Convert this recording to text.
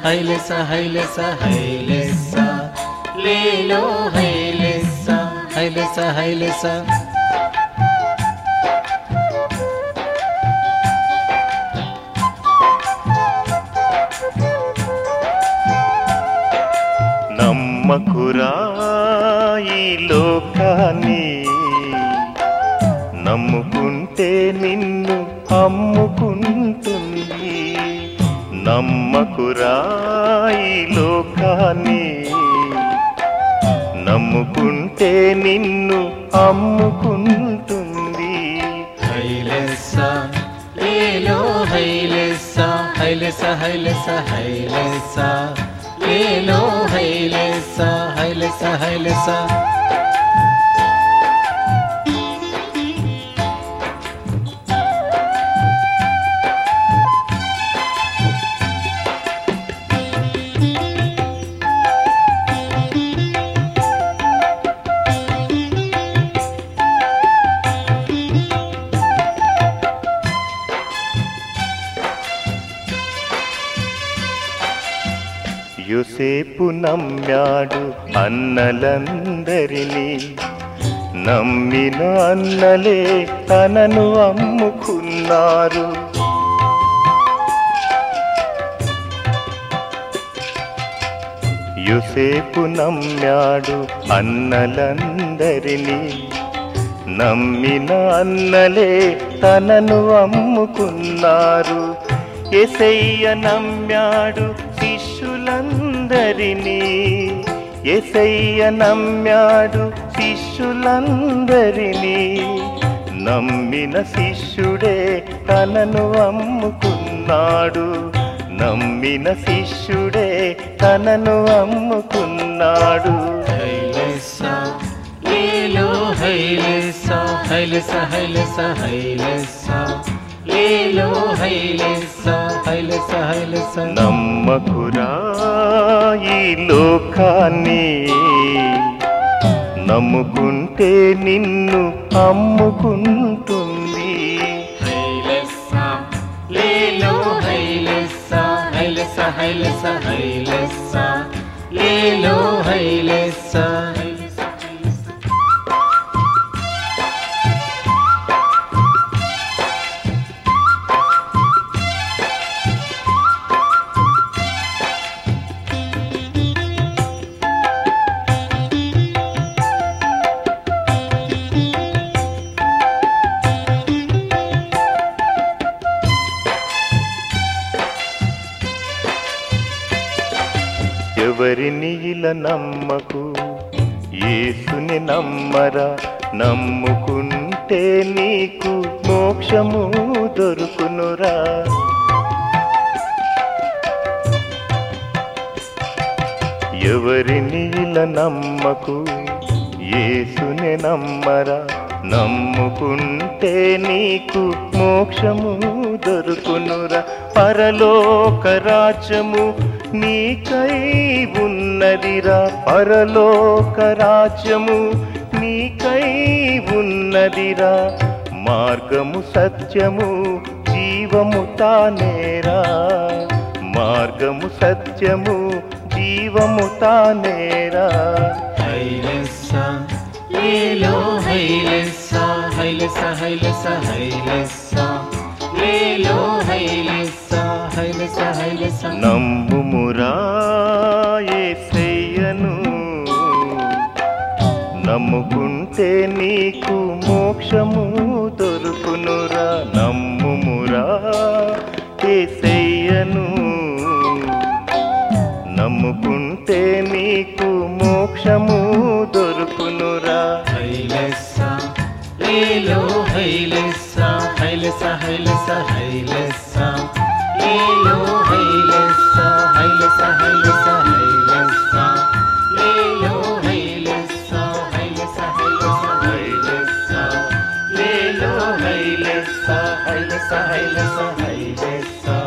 హైలెస హైలెస హైలెస లేలో హైలెస హైలెస హైలెస నమ్మకురా ఈ లోకాన్ని, నమ్ముకుంటే నిన్ను అమ్ముకుంటుంది. నమ్మకురా ఈ లోకాన్ని, నమ్ముకుంటే నిన్ను అమ్ముకుంటుంది. హైలెస లేలో హైలెస హైలెస హైలెస హైలెస లేలో హైలెస హైలెస హైలెస యోసేపు నమ్మాడు అన్నలందరినీ, నమ్మిన అన్నలే తనను అమ్ముకున్నారు. యోసేపు నమ్మాడు అన్నలందరినీ, నమ్మిన అన్నలే తనను అమ్ముకున్నారు. యేసయ్య నమ్మాడు శిష్యులందరినీ, యేసయ్య నమ్మాడు శిష్యులందరినీ, నమ్మిన శిష్యుడే తనను అమ్ముకున్నాడు. నమ్మిన శిష్యుడే తనను అమ్ముకున్నాడు. హైలెస లేలో హైలెస హైలెస హైలెస హైలెస లేలో హైలెస హైలెస హైలెస నమ్మకురా ఈ లోకాన్ని, నమ్ముకుంటే నిన్ను అమ్ముకుంటుంది. హైలెస లేలో హైలెస హైలెస హైలెస హైలెస లేలో హైలెస ఎవరిని ఇలా నమ్మకు, యేసుని నమ్మరా. నమ్ముకుంటే నీకు మోక్షము దొరుకునురా. ఎవరిని ఇలా నమ్మకు, యేసుని నమ్మరా. నమ్ముకుంటే నీకు మోక్షము దొరుకునురా. పరలోక రాజ్యము నీకై ఉన్నదిరా. పరలోక రాజ్యము నీకై ఉన్నదిరా. మార్గము సత్యము జీవము తానేరా. మార్గము సత్యము జీవము తానేరా. హైలెస లేలో హైలెస హైలెస హైలెస హైలెస లేలో హైలెస హైలెస హైలెస నమ్ముమురా యేసయ్యను, నమ్ముకుంటే నీకు మోక్షము దొరుకునురా. నమ్ముమురా యేసయ్యను, నమ్ముకుంటే నీకు మోక్షము దొరుకునురా. హైలెస లేలో హైలెస హైలెస హైలెస హైలెస లేలో హైలెస హైలెస హైలెస హైలెస లేలో హైలెస హైలెస హైలెస హైలెస లేలో హైలెస హైలెస హైలెస హైలెస